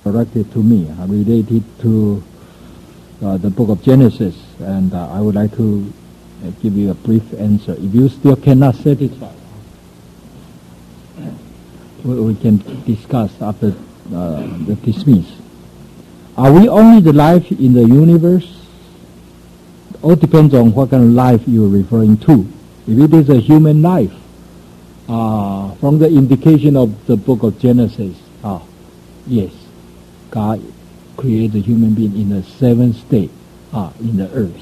directed to me related to the book of Genesis, and I would like to give you a brief answer. If you still cannot satisfy, we can discuss after the dismiss. Are we only the life in the universe? All depends on what kind of life you're referring to. If it is a human life, from the indication of the book of Genesis, yes, God created the human being in the seventh state, in the earth.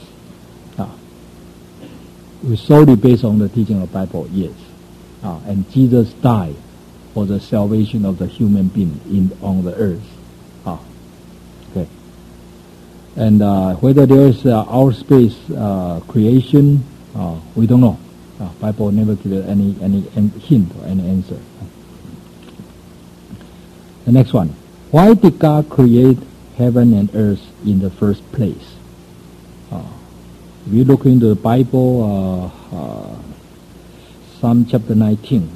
We solely based on the teaching of the Bible, yes. And Jesus died for the salvation of the human being on the earth. Okay. And whether there is outer space creation, we don't know. Bible never gives any hint or any answer. The next one. Why did God create heaven and earth in the first place? If you look into the Bible, Psalm chapter 19.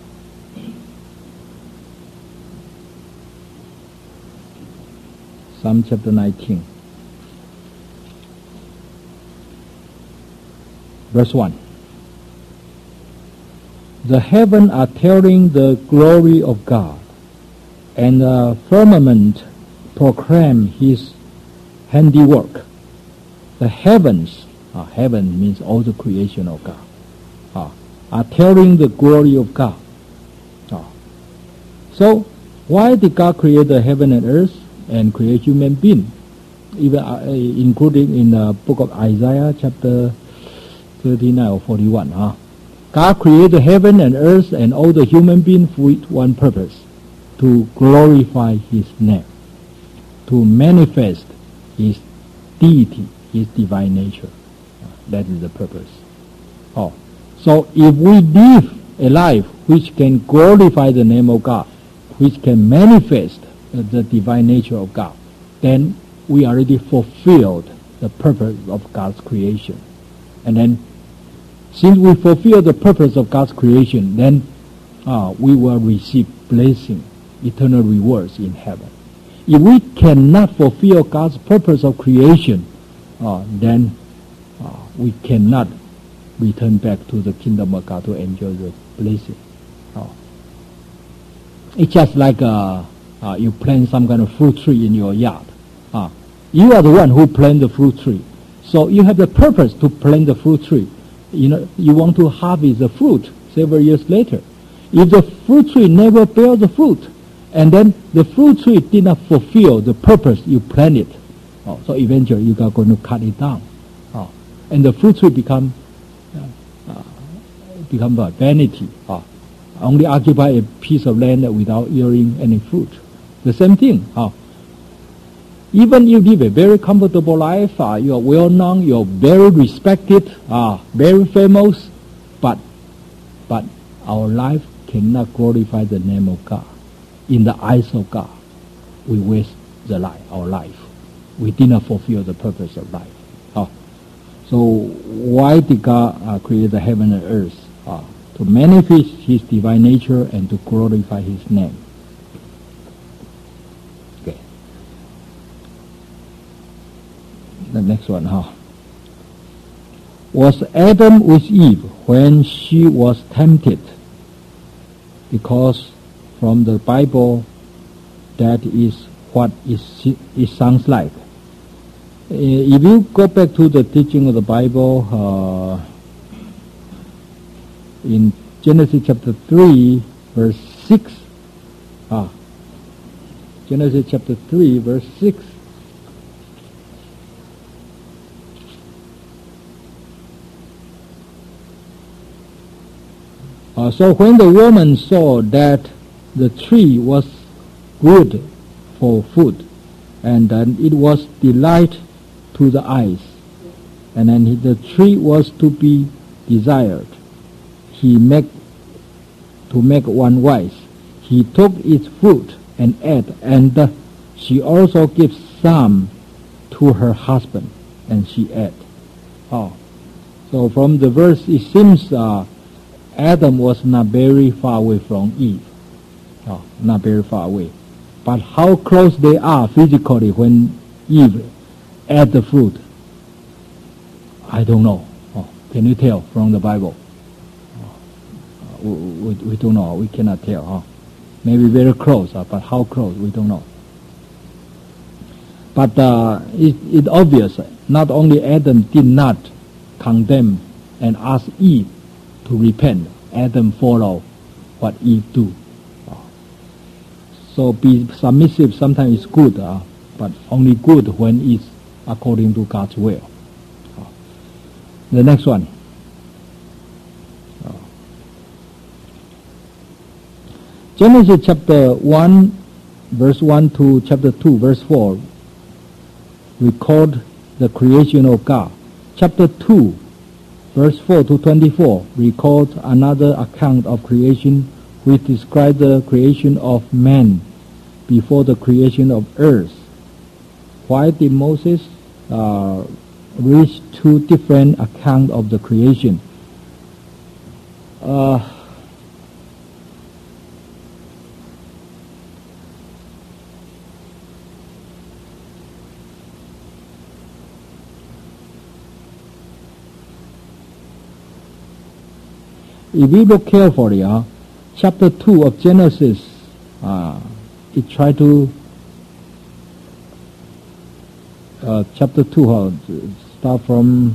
Psalm chapter 19. Verse 1. The heavens are telling the glory of God, and the firmament proclaim His handiwork. The heavens, heaven means all the creation of God, are telling the glory of God. So, why did God create the heaven and earth and create human being? Even including in the book of Isaiah, chapter 39 or 41. God created heaven and earth and all the human beings with one purpose: to glorify His name, to manifest His deity, His divine nature. That is the purpose. So if we live a life which can glorify the name of God, which can manifest the divine nature of God, then we already fulfilled the purpose of God's creation. And then, since we fulfill the purpose of God's creation, then we will receive blessing, eternal rewards in heaven. If we cannot fulfill God's purpose of creation, then we cannot return back to the kingdom of God to enjoy the blessing. It's just like you plant some kind of fruit tree in your yard. You are the one who planted the fruit tree. So you have the purpose to plant the fruit tree. You want to harvest the fruit several years later. If the fruit tree never bears the fruit, and then the fruit tree did not fulfill the purpose you planted, so eventually you are going to cut it down. And the fruit tree become a vanity. Only occupy a piece of land without yielding any fruit. The same thing. Even you live a very comfortable life, you are well known, you are very respected, very famous, but our life cannot glorify the name of God. In the eyes of God, we waste our life. We did not fulfill the purpose of life. So why did God create the heaven and earth? To manifest His divine nature and to glorify His name. Okay. The next one, Was Adam with Eve when she was tempted? Because from the Bible, that is what it sounds like. If you go back to the teaching of the Bible, in Genesis chapter 3, verse 6, Genesis chapter 3, verse 6, so when the woman saw that the tree was good for food, and then it was delight to the eyes, and then the tree was to be desired, to make one wise. He took its fruit and ate, and she also gave some to her husband, and she ate. So from the verse, it seems Adam was not very far away from Eve. Not very far away. But how close they are physically when Eve ate the fruit, I don't know. Can you tell from the Bible? We don't know. We cannot tell. Maybe very close, but how close, we don't know. But it's obvious. Not only Adam did not condemn and ask Eve to repent. Adam followed what Eve do. So be submissive sometimes is good, but only good when it's according to God's will. The next one. Genesis chapter 1, verse 1 to chapter 2, verse 4 record the creation of God. Chapter 2, verse 4 to 24 records another account of creation which describes the creation of man before the creation of earth. Why did Moses reach two different accounts of the creation? If we look carefully, chapter 2 of Genesis, it try to chapter 2 start from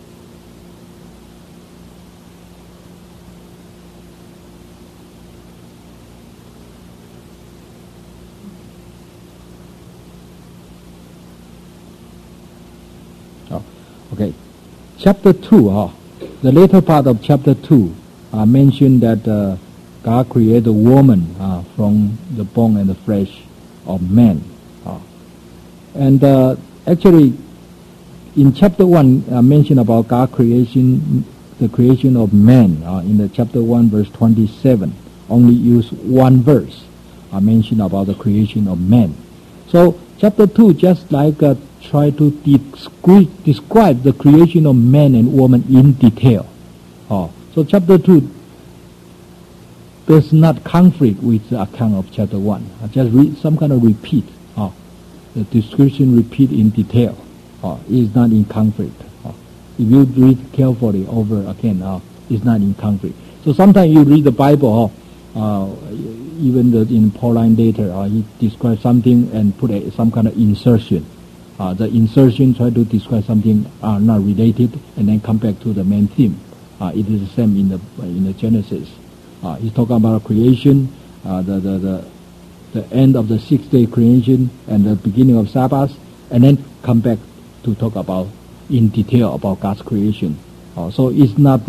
chapter 2, the later part of chapter 2 mentioned that God created a woman from the bone and the flesh of man. And actually, in chapter 1, mentioned about God creation, the creation of man. In the chapter 1, verse 27, only use one verse mentioned about the creation of man. So chapter 2 just like try to describe the creation of man and woman in detail. So chapter 2 does not conflict with the account of chapter 1. Just some kind of repeat. The description repeat in detail. Is not in conflict. If you read carefully over again, it's not in conflict. So sometimes you read the Bible, even in Pauline later, he describes something and put some kind of insertion. The insertion try to describe something not related, and then come back to the main theme. It is the same in the Genesis. He's talking about creation, the end of the 6-day creation, and the beginning of Sabbath, and then come back to talk about in detail about God's creation. So it's not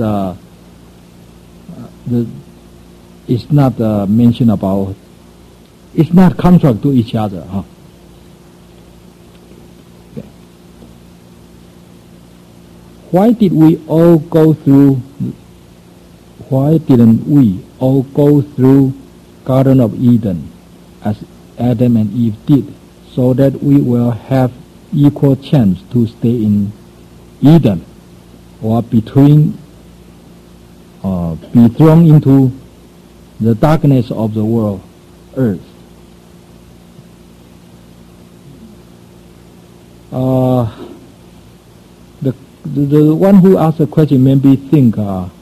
mentioned about. It's not contrary to each other. Okay. Why didn't we all go through Garden of Eden as Adam and Eve did, so that we will have equal chance to stay in Eden, or be thrown into the darkness of the world, earth? The one who asked the question maybe think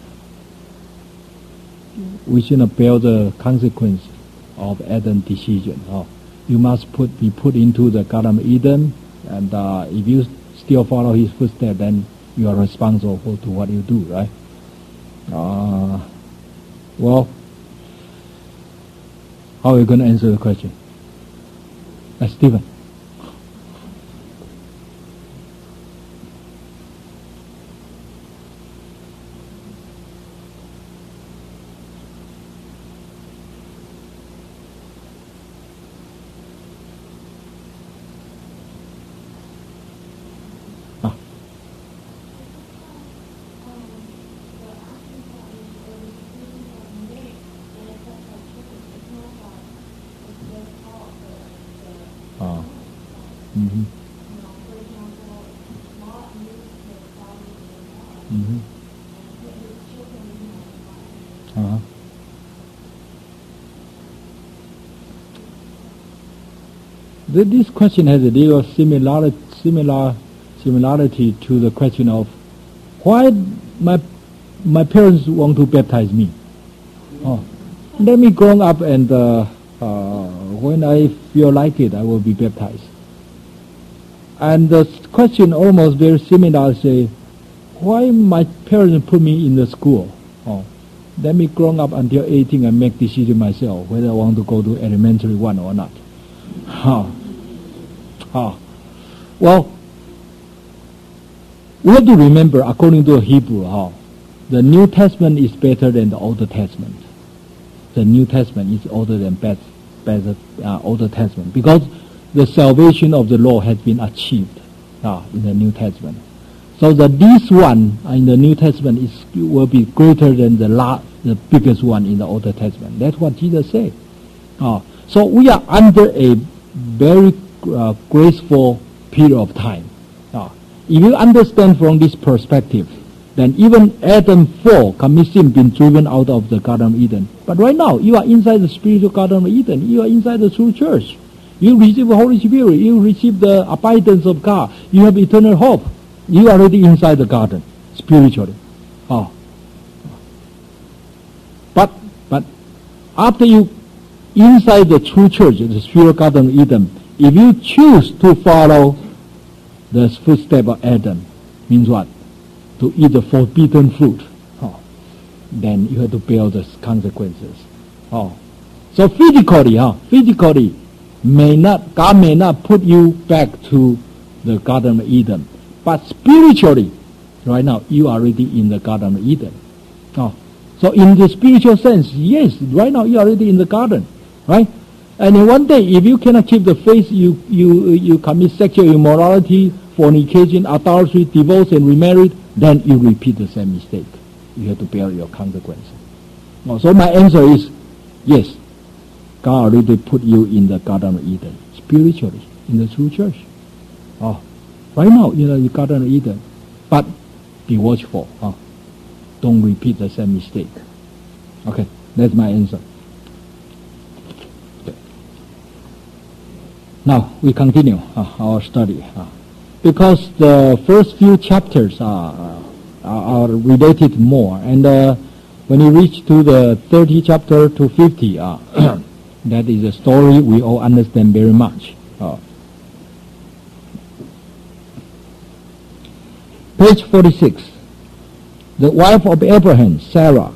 we shouldn't bear the consequence of Adam's decision. You must be put into the Garden of Eden, and if you still follow his footsteps, then you are responsible to what you do, right? Well, how are you going to answer the question? Stephen. Mm-hmm. Mm-hmm. This question has a deal of similarity to the question of why my parents want to baptize me. Let me grow up and when I feel like it, I will be baptized. And the question almost very similar. Say, why my parents put me in the school? Let me grow up until 18 and make decision myself whether I want to go to elementary one or not. Well, we have to remember, according to Hebrew, the New Testament is better than the Old Testament. The New Testament is older than Old Testament because the salvation of the law has been achieved in the New Testament. So this one in the New Testament will be greater than the biggest one in the Old Testament. That's what Jesus said. So we are under a very graceful period of time. If you understand from this perspective, then even Adam fall, commit sin, been driven out of the Garden of Eden. But right now, you are inside the spiritual Garden of Eden. You are inside the true church. You receive the Holy Spirit. You receive the abundance of God. You have eternal hope. You are already inside the garden, spiritually. But after you inside the true church, the spiritual Garden of Eden, if you choose to follow the footsteps of Adam, means what? To eat the forbidden fruit, then you have to bear the consequences. So physically, God may not put you back to the Garden of Eden, but spiritually, right now you are already in the Garden of Eden. So in the spiritual sense, yes, right now you are already in the garden, right? And in one day, if you cannot keep the faith, you commit sexual immorality, fornication, adultery, divorce, and remarried, then you repeat the same mistake. You have to bear your consequences. So my answer is, yes, God already put you in the Garden of Eden, spiritually, in the true church. Right now, you know, the Garden of Eden. But be watchful. Don't repeat the same mistake. Okay, that's my answer. Okay. Now, we continue our study. Because the first few chapters are related more. And when you reach to the 30 chapter to 50, that is a story we all understand very much. Page 46. The wife of Abraham, Sarah.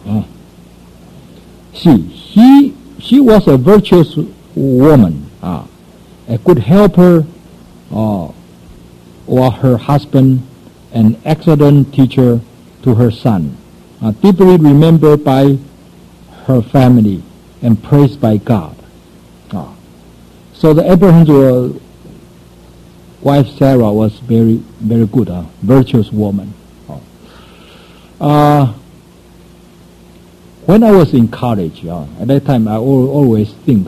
She was a virtuous woman, a good helper, or her husband, an excellent teacher to her son, deeply remembered by her family and praised by God. So the Abraham's wife Sarah was very, very good, virtuous woman. When I was in college, at that time I always think,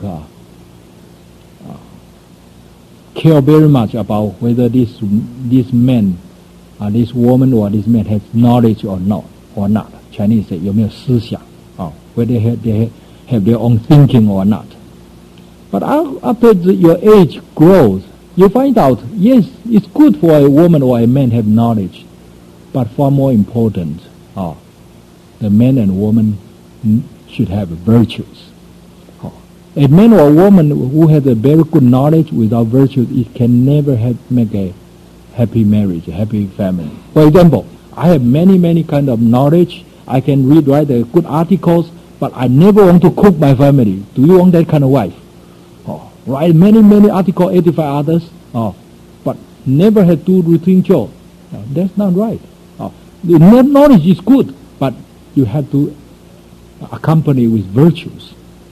care very much about whether this man, this woman or this man has knowledge or not. Chinese say 有没有思想, whether they have their own thinking or not. But after your age grows, you find out, yes, it's good for a woman or a man have knowledge, but far more important, the man and woman should have virtues. A man or a woman who has a very good knowledge without virtues, it can never make a happy marriage, a happy family. For example, I have many kind of knowledge. I can write good articles, but I never want to cook my family. Do you want that kind of wife? Write many articles, 85 others, but never have to do routine job. That's not right. The knowledge is good, but you have to accompany with virtues.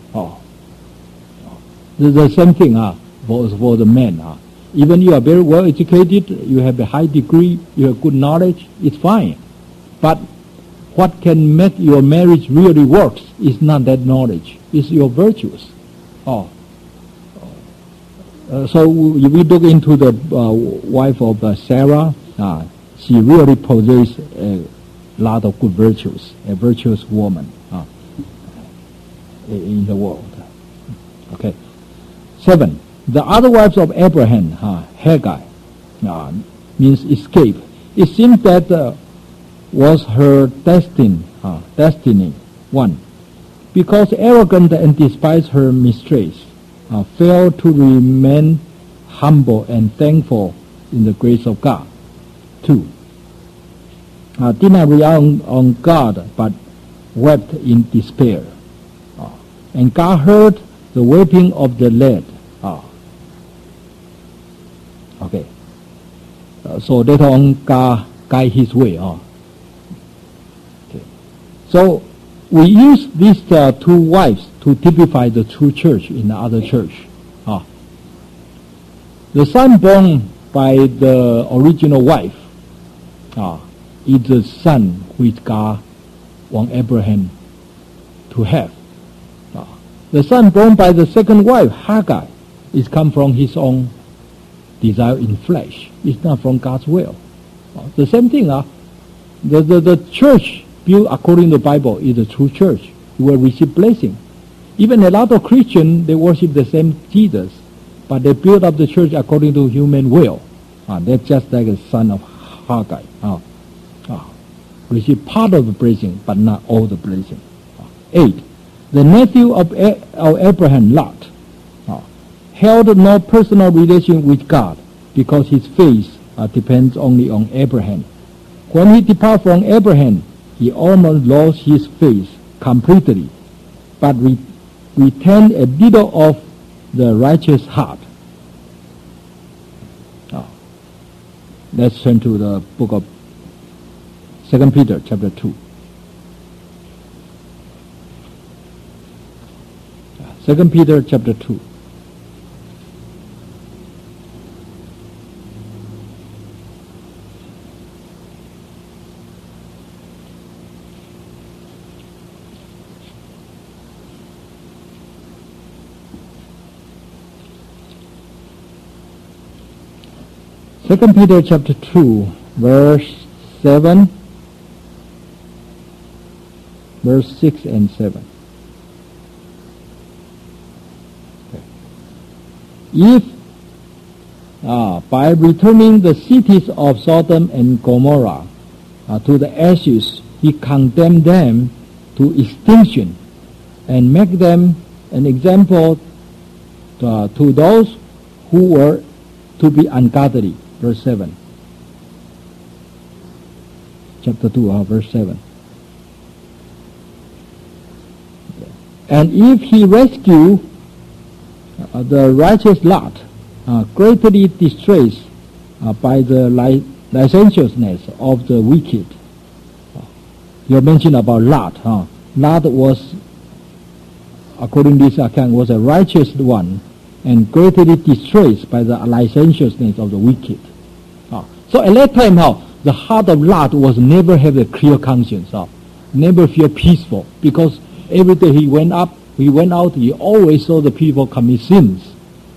The same thing for the men. Even you are very well educated, you have a high degree, you have good knowledge, it's fine. But what can make your marriage really works is not that knowledge, it's your virtues. So if we look into the wife of Sarah, she really possessed a lot of good virtues, a virtuous woman in the world. Okay. 7. The other wives of Abraham, Hagar, means escape. It seems that was her destiny. One, because arrogant and despised her mistress, failed to remain humble and thankful in the grace of God. Two, did not rely on God but wept in despair. And God heard the weeping of the lad. Okay. So later on, God guide his way. Okay. So we use these two wives to typify the true church in the other church. The son born by the original wife is the son which God want Abraham to have. The son born by the second wife, Hagar, is come from his own desire in flesh. It's not from God's will. The same thing. The church built according to the Bible is the true church. You will receive blessing. Even a lot of Christians, they worship the same Jesus, but they build up the church according to human will. They're just like a son of Hagar. Receive part of the blessing, but not all the blessing. 8. The nephew of Abraham, Lot, held no personal relation with God because his faith depends only on Abraham. When he departed from Abraham, he almost lost his faith completely, but retained a little of the righteous heart. Let's turn to the book of 2 Peter chapter 2. 2 Peter chapter 2. Second Peter chapter 2, verse 7, verse 6 and 7. If by returning the cities of Sodom and Gomorrah to the ashes, he condemned them to extinction and make them an example to those who were to be ungodly. Verse 7. Chapter 2, verse 7. And if he rescue the righteous Lot, greatly distressed by the licentiousness of the wicked. You mentioned about Lot. Lot was, according to this account, was a righteous one and greatly distressed by the licentiousness of the wicked. So at that time, the heart of Lot was never have a clear conscience, never feel peaceful, because every day he went out, he always saw the people commit sins.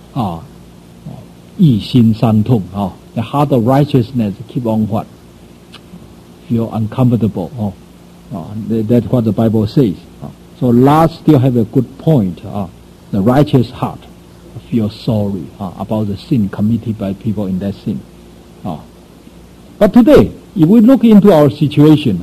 一心伤痛, the heart of righteousness keep on what? Feel uncomfortable. That's what the Bible says. So Lot still have a good point. The righteous heart feel sorry about the sin committed by people in that sin. But today, if we look into our situation,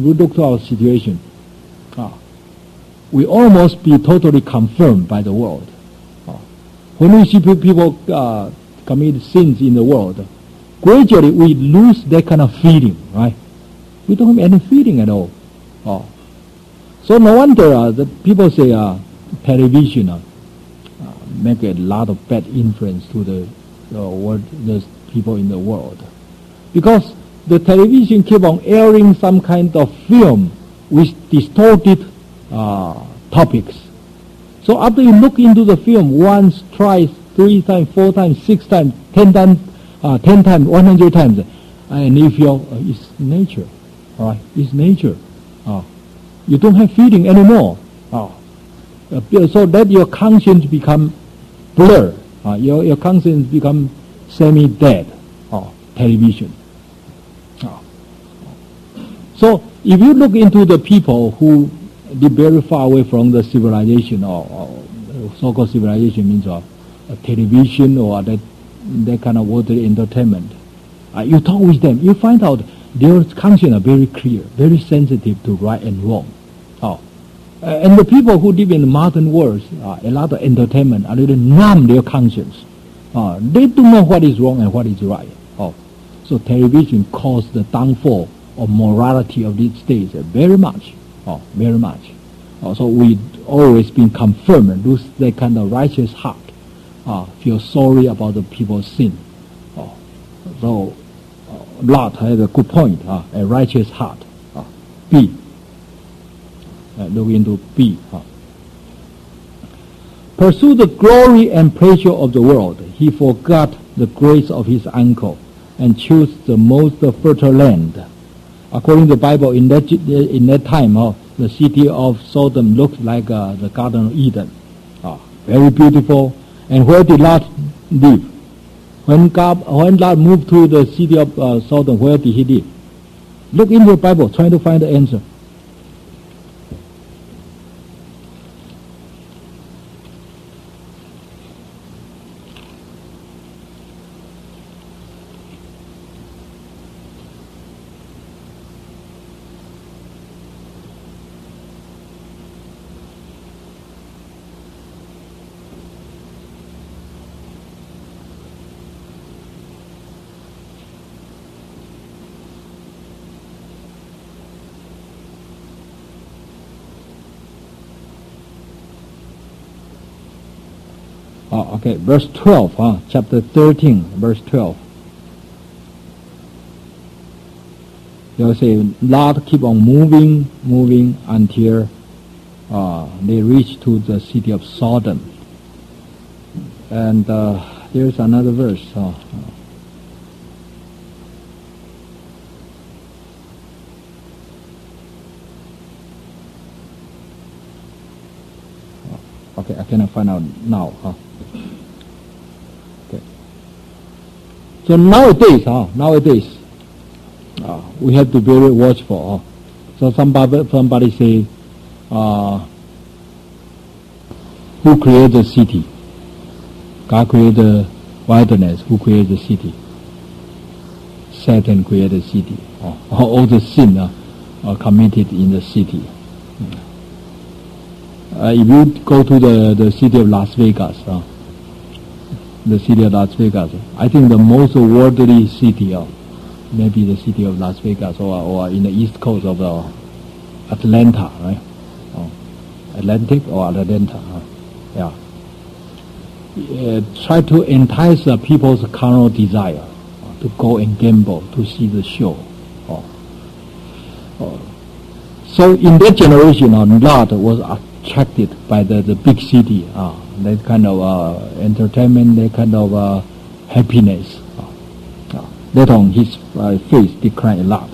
we almost be totally confirmed by the world. When we see people commit sins in the world, gradually we lose that kind of feeling, right? We don't have any feeling at all. So no wonder the people say television make a lot of bad influence to the people in the world. Because the television keep on airing some kind of film with distorted topics. So after you look into the film once, twice, 3 times, 4 times, 6 times, 10 times, 100 times, and you feel it's nature, right? It's nature. You don't have feeling anymore. So that your conscience become blur. Your conscience become semi-dead. Television. So if you look into the people who live very far away from the civilization, or so-called civilization means television or that kind of worldly entertainment. You talk with them, you find out their conscience are very clear, very sensitive to right and wrong. And the people who live in the modern world, a lot of entertainment, a little numb their conscience. They don't know what is wrong and what is right. So television caused the downfall of morality of these days very much. Very much. So we always been confirmed, lose that kind of righteous heart. Feel sorry about the people's sin. So Lot had a good point, a righteous heart. B. Look into B. Pursue the glory and pleasure of the world. He forgot the grace of his uncle and chose the most fertile land. According to the Bible, in that time, the city of Sodom looked like the Garden of Eden. Very beautiful. And where did Lot live? When Lot moved to the city of Sodom, where did he live? Look into the Bible, trying to find the answer. Okay, verse 12, chapter 13, verse 12. They'll say, Lot keep on moving until they reach to the city of Sodom. And there's another verse. Okay, I cannot find out now. Okay. So nowadays, we have to be very watchful. So somebody say, who created the city? God created the wilderness. Who created the city? Satan created the city. All the sin are committed in the city. If you go to the city of Las Vegas, I think the most worldly city, maybe the city of Las Vegas or in the east coast of Atlanta, right? Atlantic or Atlanta, yeah. Try to entice people's carnal desire to go and gamble, to see the show. So in that generation, Lot was attracted by the big city, that kind of entertainment, that kind of happiness. Later on, his faith declined a lot.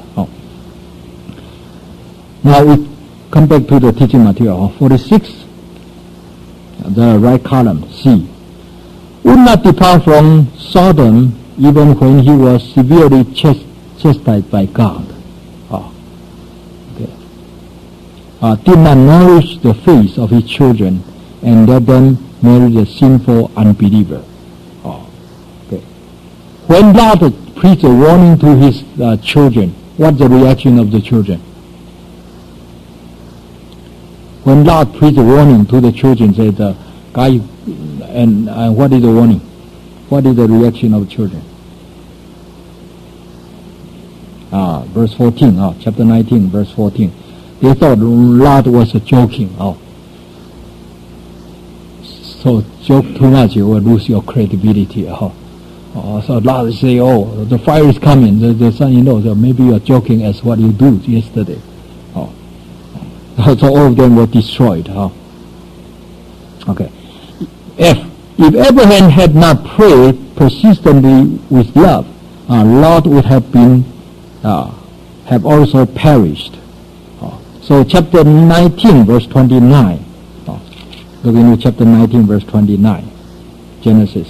Now we come back to the teaching material. 46, the right column, C. Would not depart from Sodom even when he was severely chastised by God. Did not nourish the faith of his children and let them marry the sinful unbeliever. When Lot preached a warning to his children, what's the reaction of the children? When Lot preached a warning to the children, said, "Guy," and what is the warning? What is the reaction of the children? Verse 14, chapter 19, verse 14. They thought Lot was joking. So joke too much, you will lose your credibility. So Lot say, the fire is coming. The son-in-law, so maybe you are joking as what you do yesterday. So all of them were destroyed. Okay. If Abraham had not prayed persistently with love, Lot would have been have also perished. So chapter 19, verse 29. Look into chapter 19, verse 29. Genesis.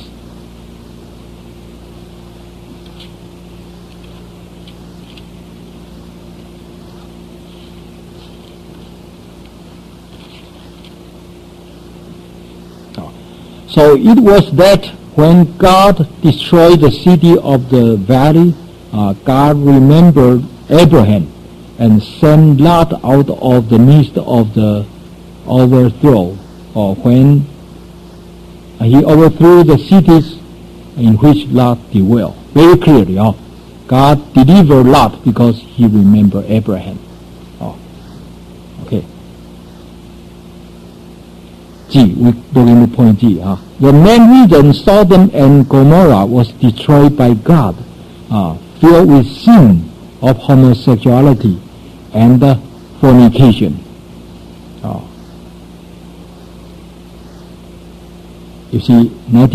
So it was that when God destroyed the city of the valley, God remembered Abraham and sent Lot out of the midst of the overthrow, or when he overthrew the cities in which Lot dwelt. Very clearly, God delivered Lot because he remembered Abraham. Okay. G, we look into point G. The main reason Sodom and Gomorrah was destroyed by God, filled with sin of homosexuality and fornication. You see,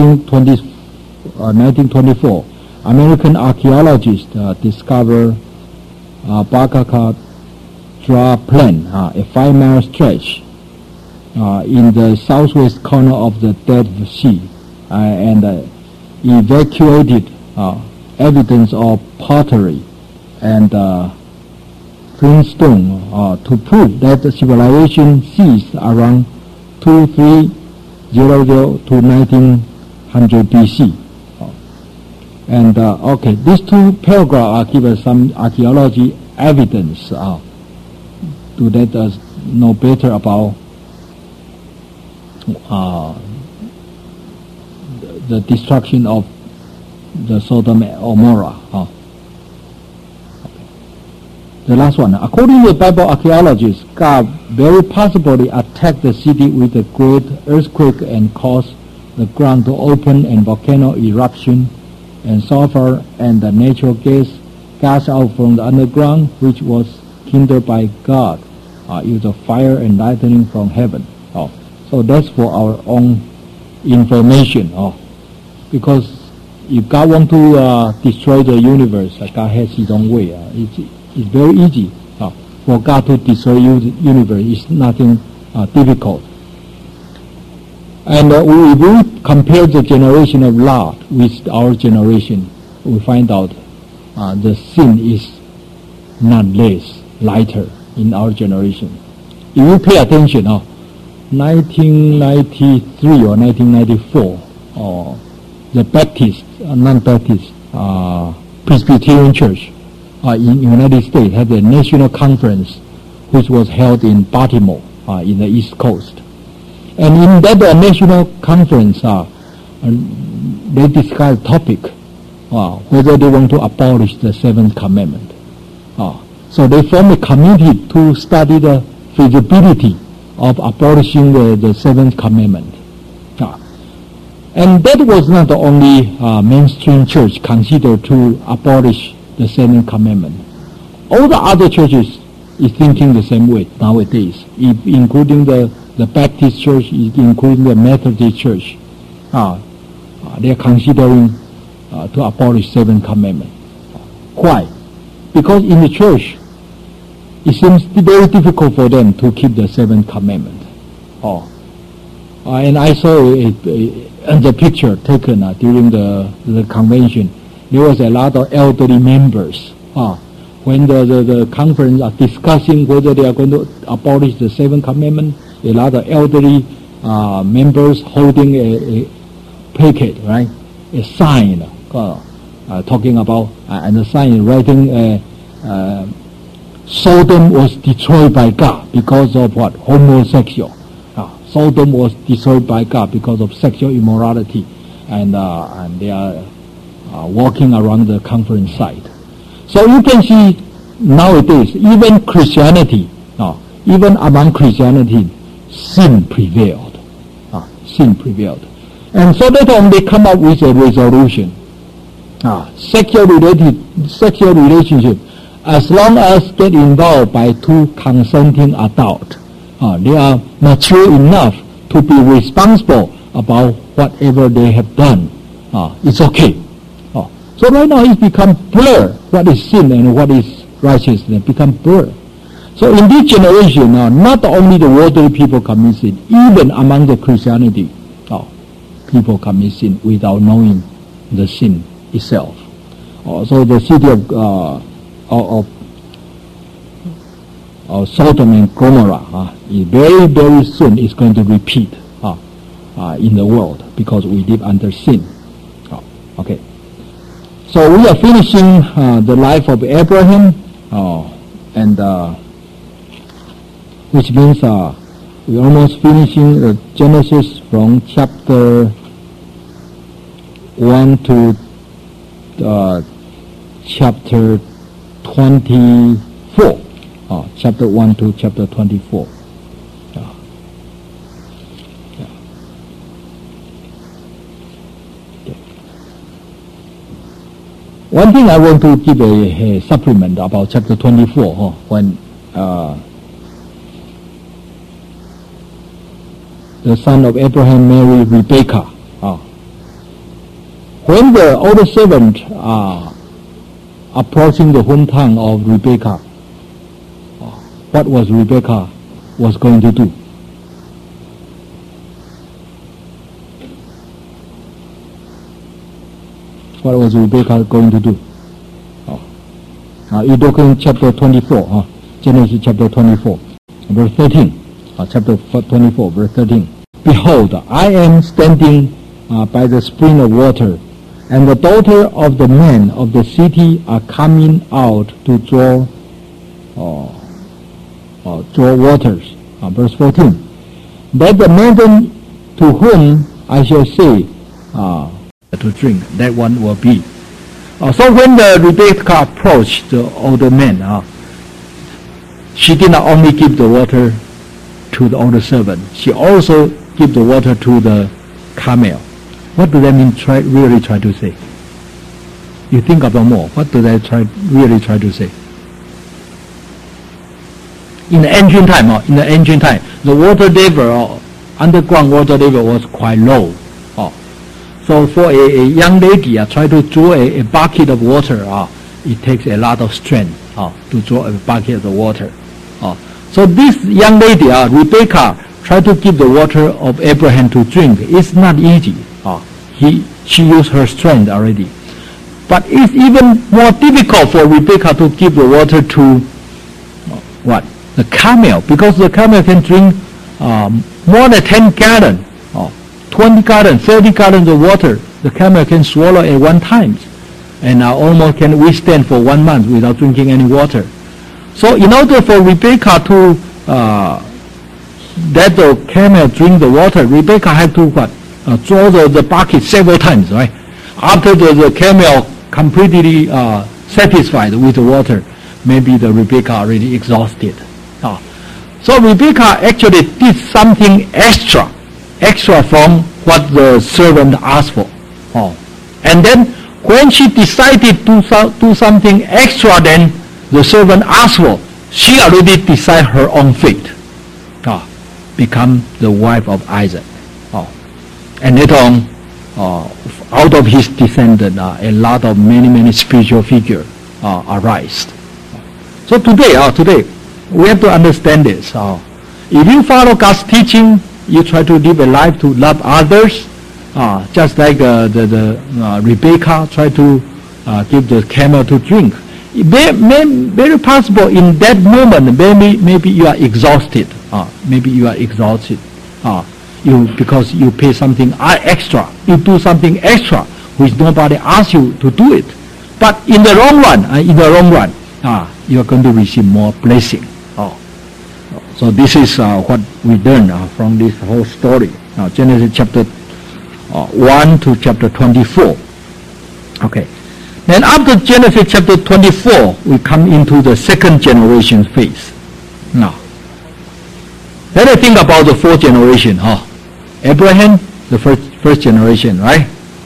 1924, American archaeologists discovered Baka Draw Plain, a 5-mile stretch in the southwest corner of the Dead Sea, and evacuated evidence of pottery and flintstone to prove that the civilization ceased around 2300 to 1900 BC. And okay, these two paragraphs give us some archaeology evidence to let us know better about the destruction of the Sodom and Gomorrah. The last one. According to Bible archaeologists, God very possibly attacked the city with a great earthquake and caused the ground to open and volcano eruption, and sulfur and the natural gas out from the underground, which was kindled by God, use of fire and lightning from heaven. So that's for our own information. Because if God wants to destroy the universe, God has His own way. It's very easy for God to destroy the universe. It's nothing difficult. And we will compare the generation of Lot with our generation. We find out the sin is not less, lighter in our generation. If you pay attention, 1993 or 1994, the Baptist, non-Baptist, Presbyterian Church in United States had a national conference which was held in Baltimore in the East Coast. And in that national conference, they discussed topic whether they want to abolish the Seventh Commandment. So they formed a committee to study the feasibility of abolishing the Seventh Commandment. And that was not the only mainstream church considered to abolish the Seventh Commandment. All the other churches is thinking the same way nowadays, including the Baptist Church, including the Methodist Church. They are considering to abolish Seventh Commandment. Why? Because in the church, it seems very difficult for them to keep the Seventh Commandment. And I saw the picture taken during the convention. There was a lot of elderly members. When the conference are discussing whether they are going to abolish the Seventh Commandment, a lot of elderly members holding a plaque, right? A sign talking about, and the sign writing, Sodom was destroyed by God because of what? Homosexual. Sodom was destroyed by God because of sexual immorality, and they are walking around the conference site. So you can see nowadays, even Christianity, even among Christianity, sin prevailed. Sin prevailed. And so later on they come up with a resolution. Sexual relationship, as long as get involved by two consenting adults, they are mature enough to be responsible about whatever they have done. It's okay. So right now it's become blur. What is sin and what is righteousness become blur. So in this generation, not only the worldly people commit sin, even among the Christianity, people commit sin without knowing the sin itself. So the city of Sodom and Gomorrah is very, very soon is going to repeat in the world because we live under sin. Okay. So we are finishing the life of Abraham, and which means we're almost finishing Genesis from chapter 1 to chapter 24. Chapter 1 to chapter 24. One thing I want to give a supplement about chapter 24, when the son of Abraham married Rebekah. When the older servant approaching the hometown of Rebekah, what was Rebekah was going to do? What was Rebekah going to do? You look in chapter 24, Genesis chapter 24, verse 13. Chapter 24, verse 13. Behold, I am standing by the spring of water, and the daughter of the men of the city are coming out to draw waters. Verse 14. That the maiden to whom I shall say to drink, that one will be. So when the Rebekah approached the older man, she did not only give the water to the older servant, she also gave the water to the camel. What do that mean? Really try to say? You think about more. What do they really try to say? In the ancient time, the water level, underground water level was quite low. So for a young lady try to draw a bucket of water, it takes a lot of strength to draw a bucket of water. So this young lady, Rebekah, tried to give the water of Abraham to drink. It's not easy. She used her strength already. But it's even more difficult for Rebekah to give the water to the camel, because the camel can drink more than 10 gallons, 20 gallons, 30 gallons of water. The camel can swallow at one time, and almost can withstand for 1 month without drinking any water. So in order for Rebekah to let the camel drink the water, Rebekah had to draw the bucket several times, right? After the camel completely satisfied with the water, maybe the Rebekah already exhausted. So Rebekah actually did something extra from what the servant asked for. And then when she decided to do something extra than the servant asked for, she already decided her own fate. Become the wife of Isaac. And later on, out of his descendant, a lot of many spiritual figures arise. So today, we have to understand this. If you follow God's teaching, you try to live a life to love others, just like the Rebekah tried to give the camel to drink. Very possible in that moment, maybe you are exhausted. Because you pay something extra. You do something extra which nobody asks you to do it. But in the long run, you are going to receive more blessing. So this is what we learn from this whole story. Genesis chapter 1 to chapter 24. Okay. Then after Genesis chapter 24, we come into the second generation phase. Now, let us think about the fourth generation. Abraham, the first generation, right?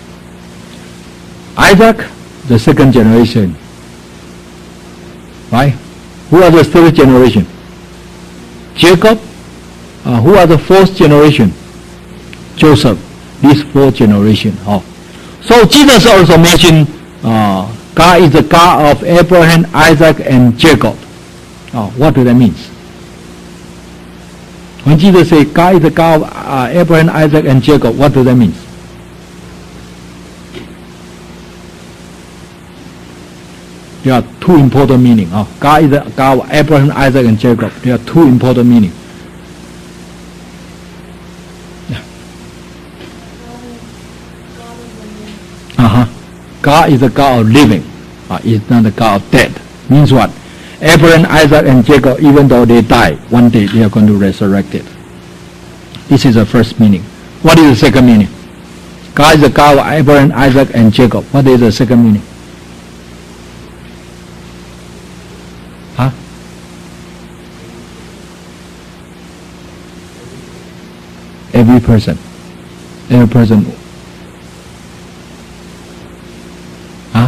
Isaac, the second generation, right? Who are the third generation? Jacob. Who are the fourth generation? Joseph. This fourth generation. So Jesus also mentioned God is the God of Abraham, Isaac, and Jacob. What does that mean? When Jesus says God is the God of Abraham, Isaac, and Jacob, what does that mean? There are two important meanings. God is the God of Abraham, Isaac, and Jacob. There are two important meanings. God is the God of living. He's not the God of dead. Means what? Abraham, Isaac, and Jacob, even though they die, one day they are going to resurrect it. This is the first meaning. What is the second meaning? God is the God of Abraham, Isaac, and Jacob. What is the second meaning? Huh? Every person. Every person. Huh?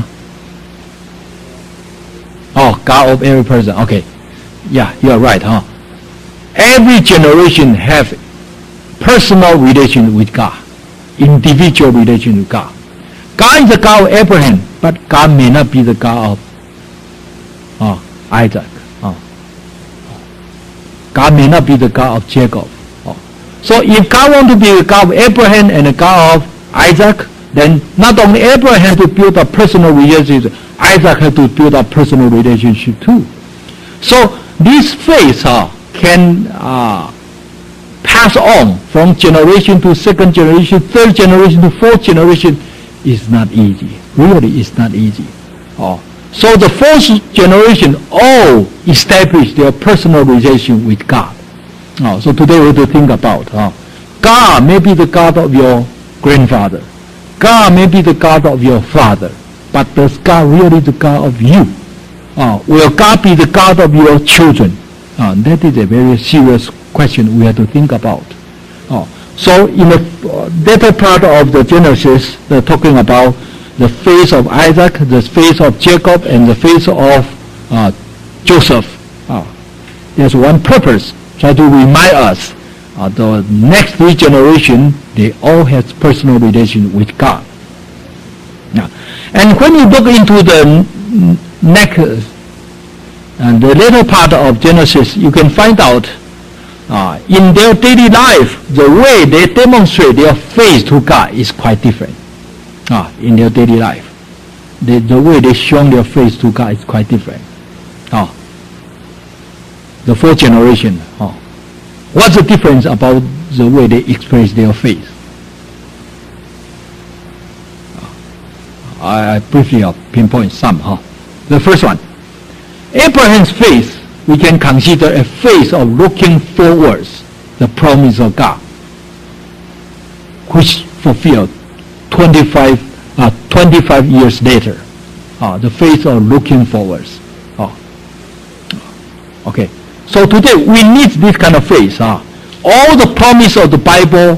Oh, God of every person. Okay. Yeah, you are right, huh? Every generation have personal relation with God. Individual relation with God. God is the God of Abraham, but God may not be the God of Isaac. God may not be the God of Jacob. So if God wants to be the God of Abraham and the God of Isaac, then not only Abraham has to build a personal relationship, Isaac has to build a personal relationship too. So this faith can pass on from generation to second generation, third generation to fourth generation. Is not easy. Really, it's not easy. So the fourth generation all establish their personal relation with God. So today we have to think about God may be the God of your grandfather. God may be the God of your father. But does God really the God of you? Will God be the God of your children? That is a very serious question we have to think about. So in the later part of the Genesis, they're talking about the faith of Isaac, the faith of Jacob, and the faith of Joseph. There's one purpose, try to remind us the next three generations, they all have personal relation with God. Now, and when you look into the next and the later part of Genesis, you can find out in their daily life, the way they demonstrate their faith to God is quite different. In their daily life, the way they show their faith to God is quite different. The fourth generation, what's the difference about the way they express their faith? I briefly pinpoint some. The first one, Abraham's faith, we can consider a faith of looking forwards the promise of God, which fulfilled 25 years later. The faith of looking forwards. Okay. So today we need this kind of faith. All the promise of the Bible,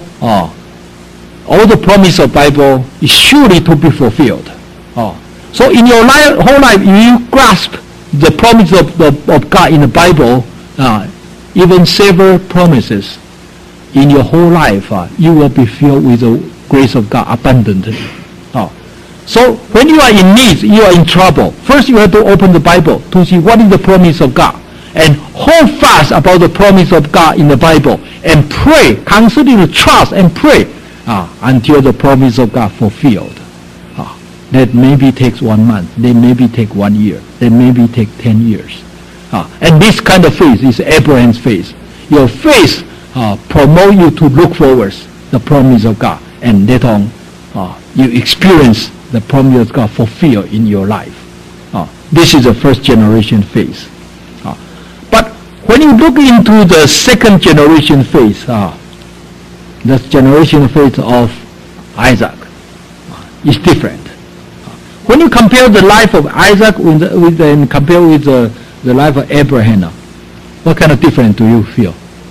is surely to be fulfilled. So in your whole life, you grasp the promise of God in the Bible, even several promises in your whole life, you will be filled with the grace of God abundantly. So when you are in need, you are in trouble, first you have to open the Bible to see what is the promise of God, and hold fast about the promise of God in the Bible, and pray, constantly trust and pray until the promise of God fulfilled. That maybe takes 1 month, that maybe take 1 year, that maybe take 10 years. And this kind of faith is Abraham's faith. Your faith promote you to look forward the promise of God, and later on you experience the promise of God fulfilled in your life. This is the first generation faith. But when you look into the second generation faith, the generation faith of Isaac is different. When you compare the life of Isaac and compare with the life of Abraham, what kind of difference do you feel?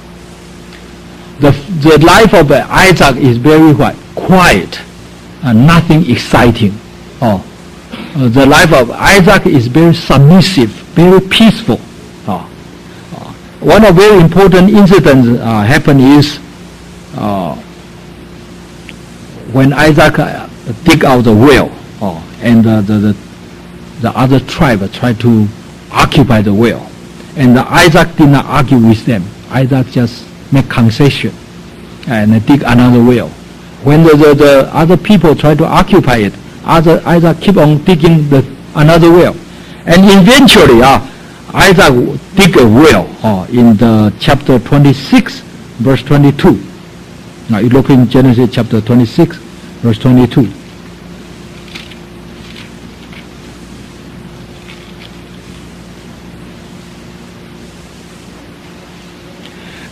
The life of Isaac is very quiet, nothing exciting. The life of Isaac is very submissive, very peaceful. One of very important incidents happened is when Isaac dig out the well. And the other tribe tried to occupy the well, and Isaac did not argue with them. Isaac just make concession and dig another well. When the other people tried to occupy it, Isaac keep on digging another well, and eventually Isaac dig a well in the chapter 26, verse 22. Now you look in Genesis chapter 26, verse 22.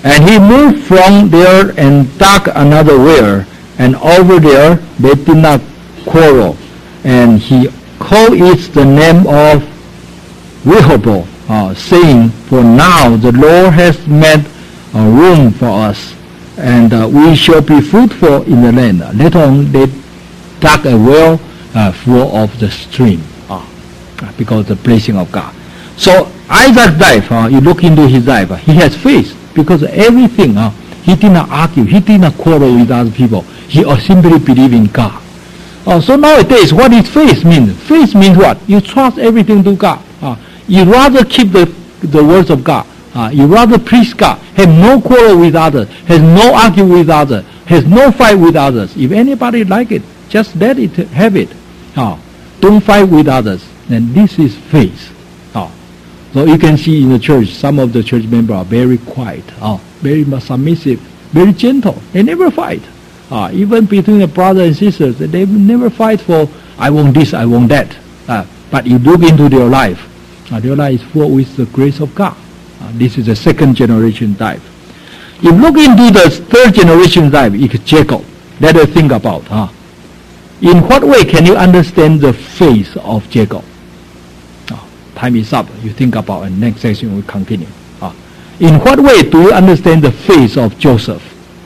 And he moved from there and dug another well, and over there they did not quarrel. And he called it the name of Rehoboth, saying, For now the Lord has made room for us, and we shall be fruitful in the land. Later on they dug a well full of the stream, because of the blessing of God. So Isaac's life, you look into his life, he has faith, because everything, he did not argue, he did not quarrel with other people. He simply believed in God. So nowadays, what is faith mean? Faith means what? You trust everything to God. You rather keep the words of God. You rather please God. Have no quarrel with others. Has no argue with others. Has no fight with others. If anybody like it, just let it have it. Don't fight with others. And this is faith. So you can see in the church, some of the church members are very quiet, very submissive, very gentle. They never fight. Even between the brothers and sisters, they never fight for, I want this, I want that. But you look into their life is full with the grace of God. This is the second generation type. If you look into the third generation type, it's Jacob. Let us think about. In what way can you understand the faith of Jacob? Time is up. You think about, and next session will continue. In what way do you understand the faith of Joseph?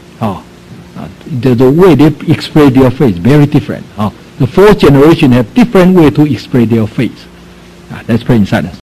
The way they express their faith, very different. The fourth generation have different way to express their faith. Let's pray in silence.